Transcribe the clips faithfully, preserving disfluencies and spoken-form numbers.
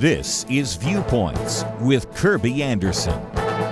This is Viewpoints with Kirby Anderson.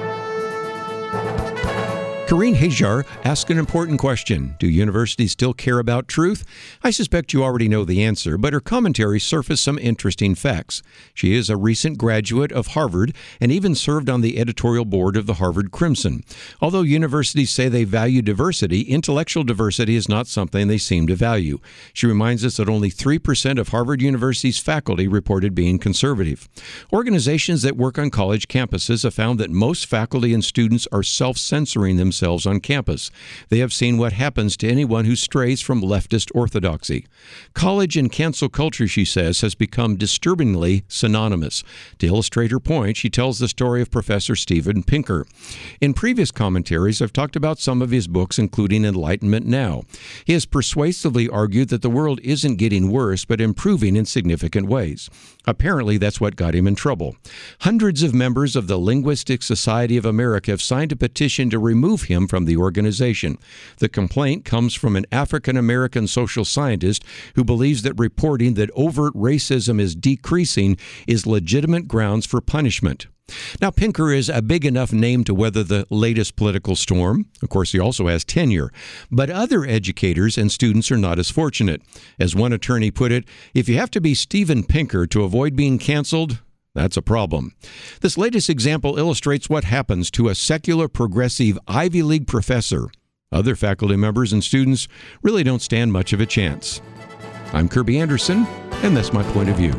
Karine Hajar asked an important question. Do universities still care about truth? I suspect you already know the answer, but her commentary surfaced some interesting facts. She is a recent graduate of Harvard and even served on the editorial board of the Harvard Crimson. Although universities say they value diversity, intellectual diversity is not something they seem to value. She reminds us that only three percent of Harvard University's faculty reported being conservative. Organizations that work on college campuses have found that most faculty and students are self-censoring themselves on campus. They have seen what happens to anyone who strays from leftist orthodoxy. College and cancel culture, she says, has become disturbingly synonymous. To illustrate her point, she tells the story of Professor Steven Pinker. In previous commentaries, I've talked about some of his books, including Enlightenment Now. He has persuasively argued that the world isn't getting worse, but improving in significant ways. Apparently, that's what got him in trouble. Hundreds of members of the Linguistic Society of America have signed a petition to remove him from the organization. The complaint comes from an African-American social scientist who believes that reporting that overt racism is decreasing is legitimate grounds for punishment. Now, Pinker is a big enough name to weather the latest political storm. Of course, he also has tenure. But other educators and students are not as fortunate. As one attorney put it, if you have to be Steven Pinker to avoid being canceled, that's a problem. This latest example illustrates what happens to a secular progressive Ivy League professor. Other faculty members and students really don't stand much of a chance. I'm Kirby Anderson, and that's my point of view.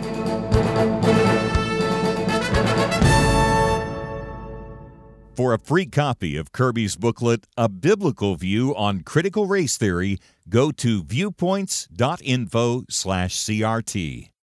For a free copy of Kirby's booklet, A Biblical View on Critical Race Theory, go to viewpoints dot info slash CRT.